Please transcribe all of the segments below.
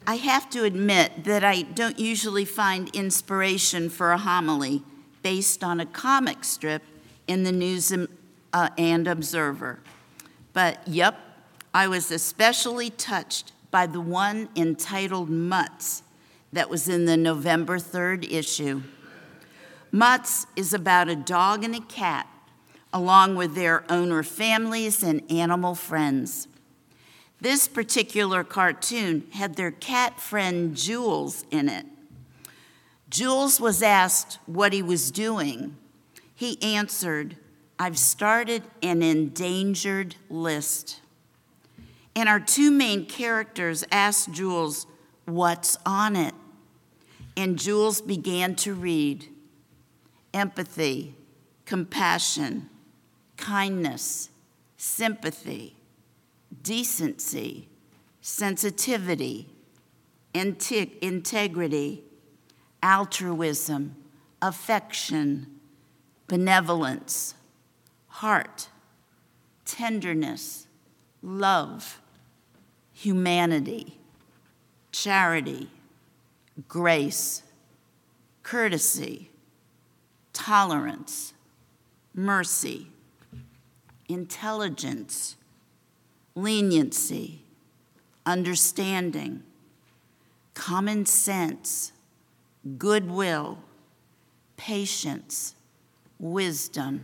I have to admit that I don't usually find inspiration for a homily based on a comic strip in the News and Observer. But yep, I was especially touched by the one entitled Mutts that was in the November 3rd issue. Mutts is about a dog and a cat, along with their owner families and animal friends. This particular cartoon had their cat friend Jules in it. Jules was asked what he was doing. He answered, "I've started an endangered list." And our two main characters asked Jules, "What's on it?" And Jules began to read: empathy, compassion, kindness, sympathy, decency, sensitivity, integrity, altruism, affection, benevolence, heart, tenderness, love, humanity, charity, grace, courtesy, tolerance, mercy, intelligence, leniency, understanding, common sense, goodwill, patience, wisdom.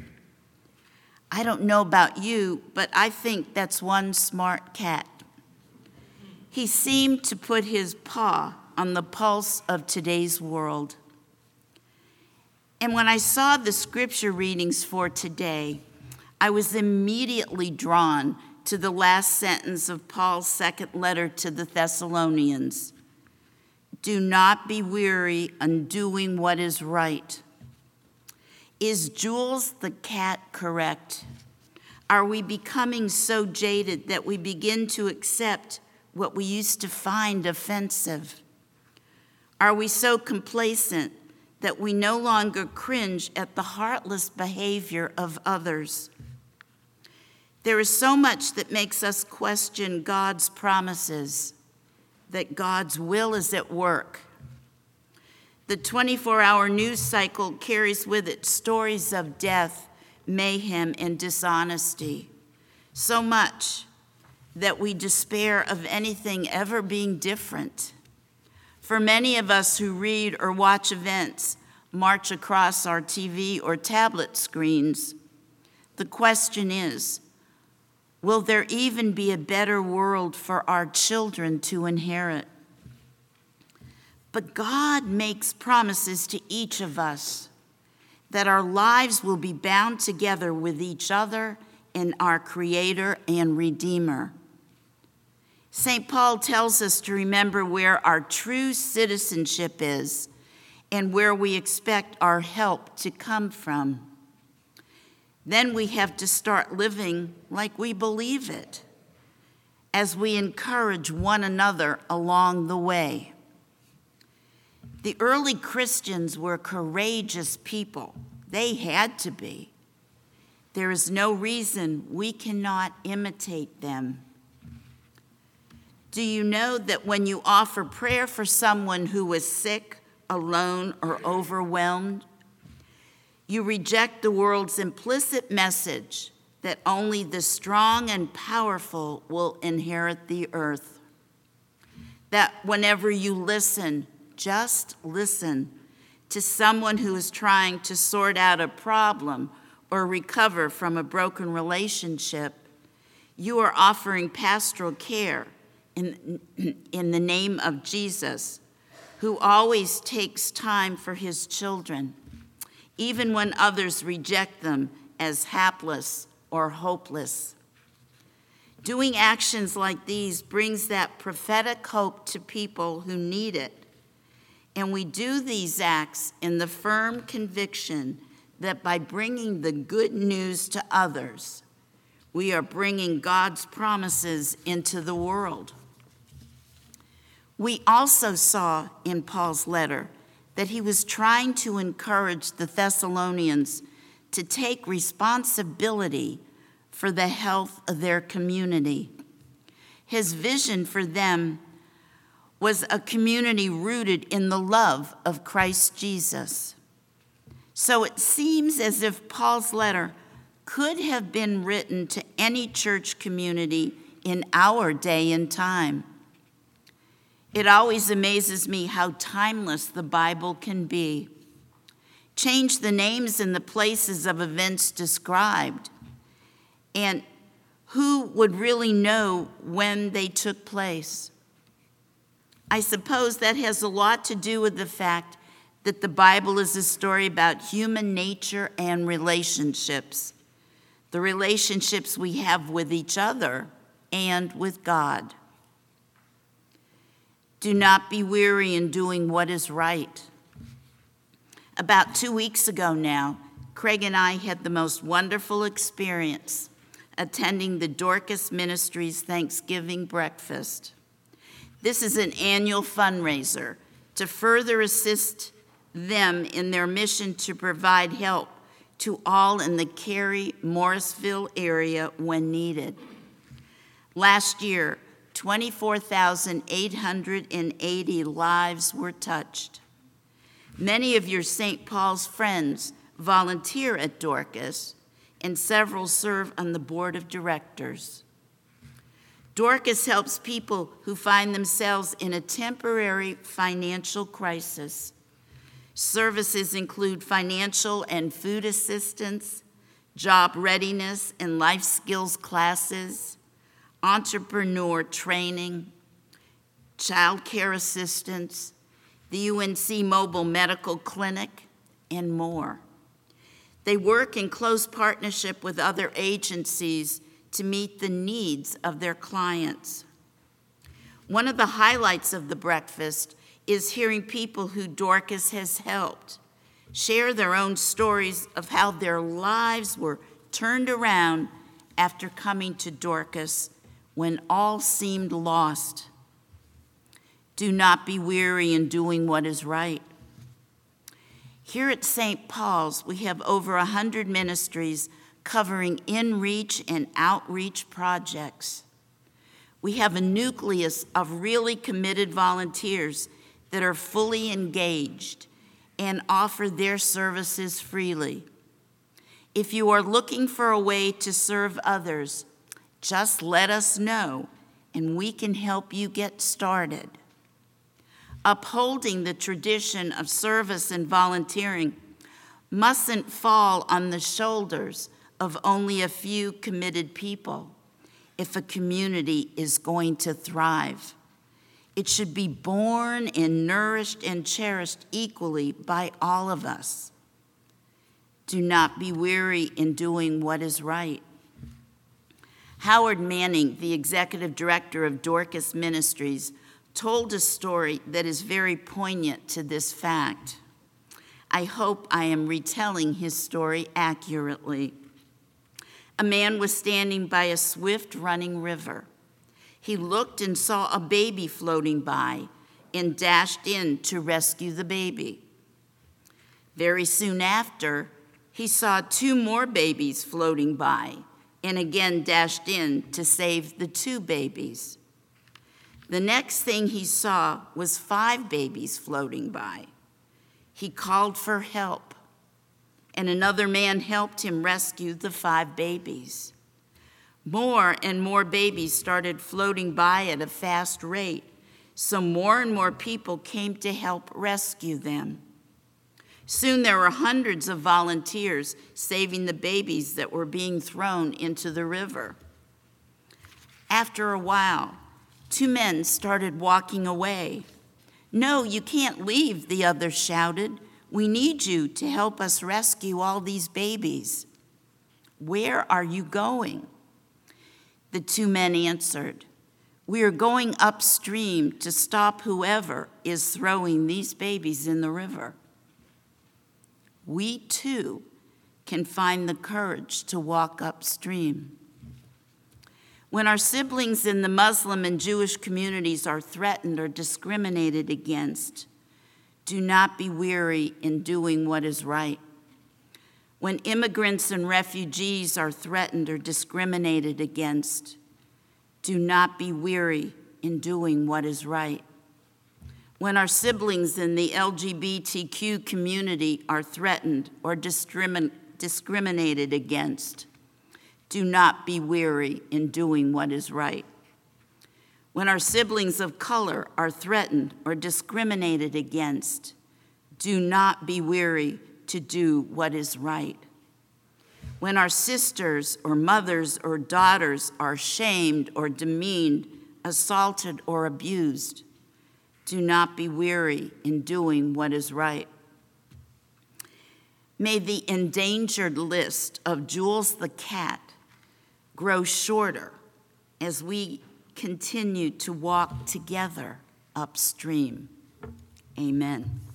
I don't know about you, but I think that's one smart cat. He seemed to put his paw on the pulse of today's world. And when I saw the scripture readings for today, I was immediately drawn to the last sentence of Paul's second letter to the Thessalonians. Do not be weary in doing what is right. Is Jules the cat correct? Are we becoming so jaded that we begin to accept what we used to find offensive? Are we so complacent that we no longer cringe at the heartless behavior of others? There is so much that makes us question God's promises, that God's will is at work. The 24-hour news cycle carries with it stories of death, mayhem, and dishonesty, so much that we despair of anything ever being different. For many of us who read or watch events march across our TV or tablet screens, the question is, will there even be a better world for our children to inherit? But God makes promises to each of us that our lives will be bound together with each other and our Creator and Redeemer. St. Paul tells us to remember where our true citizenship is and where we expect our help to come from. Then we have to start living like we believe it as we encourage one another along the way. The early Christians were courageous people. They had to be. There is no reason we cannot imitate them. Do you know that when you offer prayer for someone who is sick, alone, or overwhelmed, you reject the world's implicit message that only the strong and powerful will inherit the earth? That whenever you listen, just listen to someone who is trying to sort out a problem or recover from a broken relationship, you are offering pastoral care in the name of Jesus, who always takes time for his children, even when others reject them as hapless or hopeless. Doing actions like these brings that prophetic hope to people who need it. And we do these acts in the firm conviction that by bringing the good news to others, we are bringing God's promises into the world. We also saw in Paul's letter that he was trying to encourage the Thessalonians to take responsibility for the health of their community. His vision for them was a community rooted in the love of Christ Jesus. So it seems as if Paul's letter could have been written to any church community in our day and time. It always amazes me how timeless the Bible can be. Change the names and the places of events described, and who would really know when they took place? I suppose that has a lot to do with the fact that the Bible is a story about human nature and relationships, the relationships we have with each other and with God. Do not be weary in doing what is right. About 2 weeks ago now, Craig and I had the most wonderful experience attending the Dorcas Ministries Thanksgiving breakfast. This is an annual fundraiser to further assist them in their mission to provide help to all in the Cary-Morrisville area when needed. Last year, 24,880 lives were touched. Many of your St. Paul's friends volunteer at Dorcas, and several serve on the board of directors. Dorcas helps people who find themselves in a temporary financial crisis. Services include financial and food assistance, job readiness and life skills classes, entrepreneur training, child care assistance, the UNC Mobile Medical Clinic, and more. They work in close partnership with other agencies to meet the needs of their clients. One of the highlights of the breakfast is hearing people who Dorcas has helped share their own stories of how their lives were turned around after coming to Dorcas when all seemed lost. Do not be weary in doing what is right. Here at St. Paul's, we have over 100 ministries covering in-reach and outreach projects. We have a nucleus of really committed volunteers that are fully engaged and offer their services freely. If you are looking for a way to serve others, just let us know and we can help you get started. Upholding the tradition of service and volunteering mustn't fall on the shoulders of only a few committed people if a community is going to thrive. It should be born and nourished and cherished equally by all of us. Do not be weary in doing what is right. Howard Manning, the executive director of Dorcas Ministries, told a story that is very poignant to this fact. I hope I am retelling his story accurately. A man was standing by a swift-running river. He looked and saw a baby floating by and dashed in to rescue the baby. Very soon after, he saw 2 more babies floating by and again dashed in to save the 2 babies. The next thing he saw was 5 babies floating by. He called for help, and another man helped him rescue the 5 babies. More and more babies started floating by at a fast rate, so more and more people came to help rescue them. Soon there were hundreds of volunteers saving the babies that were being thrown into the river. After a while, 2 men started walking away. "No, you can't leave," the others shouted. "We need you to help us rescue all these babies." "Where are you going?" The 2 men answered, "We are going upstream to stop whoever is throwing these babies in the river." We too can find the courage to walk upstream. When our siblings in the Muslim and Jewish communities are threatened or discriminated against, do not be weary in doing what is right. When immigrants and refugees are threatened or discriminated against, do not be weary in doing what is right. When our siblings in the LGBTQ community are threatened or discriminated against, do not be weary in doing what is right. When our siblings of color are threatened or discriminated against, do not be weary to do what is right. When our sisters or mothers or daughters are shamed or demeaned, assaulted or abused, do not be weary in doing what is right. May the endangered list of Jules the cat grow shorter as we continue to walk together upstream. Amen.